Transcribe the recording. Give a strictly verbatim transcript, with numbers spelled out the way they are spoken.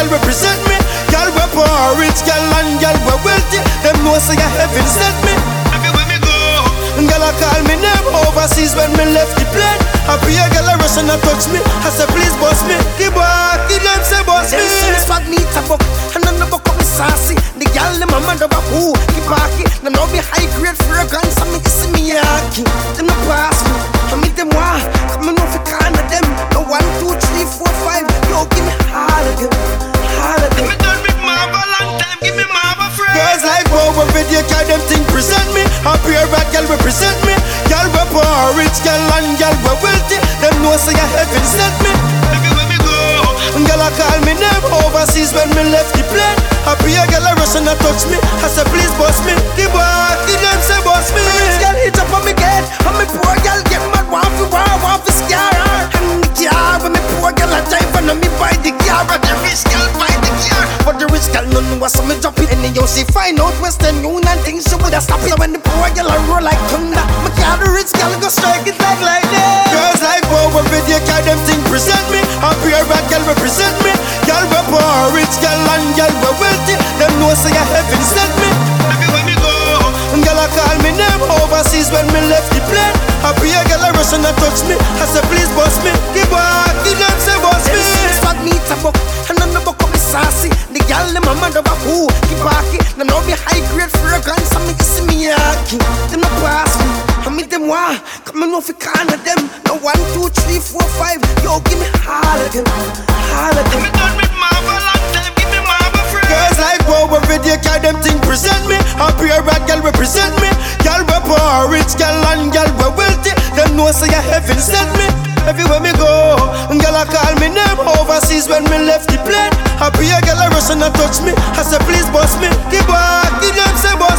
represent me. Girl we poor, rich girl and girl we wealthy. Them know say a heaven sent me. Everywhere me go, girl I call me name overseas when me left the plane. Happy a girl a rush and a touch me. I say please boss me. Keep back, keep them say boss me. Them see me swag neat a buck, and then the buck up me sassy. The girl them a mad over who keep backy. Now know me high grade fragrance, and me kiss me yaki. Them no pass me, I meet them wah. Come on off a can of them. No one, two, three, four, five. Yo give me all of them, all of them. Me done with Marvel long time, give me Marvel friend. Girls like over video, cause them thing present me. Happy a rat girl represent me. Girl we poor, rich girl and girl we wealthy. Them know say a heaven sent me. Everywhere me go, girl I call me name overseas when me left the plane. Happy a girl a rush and a touch me. I say please boss me. Keep back, keep them say boss me. Rich girl hit up on me gate, and me poor girl get mad. Want fi war, want fi scare her. And the car when me poor girl a drive, and me buy the car. But the rich girl buy the car. But the rich girl no know so me drop it. And then you see find out Western Union things she woulda stop it. When the poor girl a roll like thunder, me car the rich girl go strike it like lightning. Girls like over video, cause them thing present me. Happy a rat girl represent me. Girl we poor, rich girl and girl we wealthy. Them know say a heaven sent me. everywhere me go, Girl I call me name overseas when me left the plane. Happy a girl a rush and a touch me. I say please boss me. Keep back, keep them say boss Them me. see me swag neat a buck, and then the buck up me sassy. The girl them a mad over who keep backy. Now know me high grade fragrance, and me kiss me yaki. Them no pass me, I meet them wah. Come on off a can of them. No one, two, three, four, five. Yo give me all of them, all of them. me done with Marvel long time, give me Marvel friend. Girls like over video, cause them thing present me. Happy a rat girl represent me. Girl we poor, rich girl and girl we wealthy. Them know say a heaven sent me. Everywhere me go, girl I call me name overseas when me left the plane. Happy a girl a rush and a touch me. I say please boss me. Keep back, keep them say boss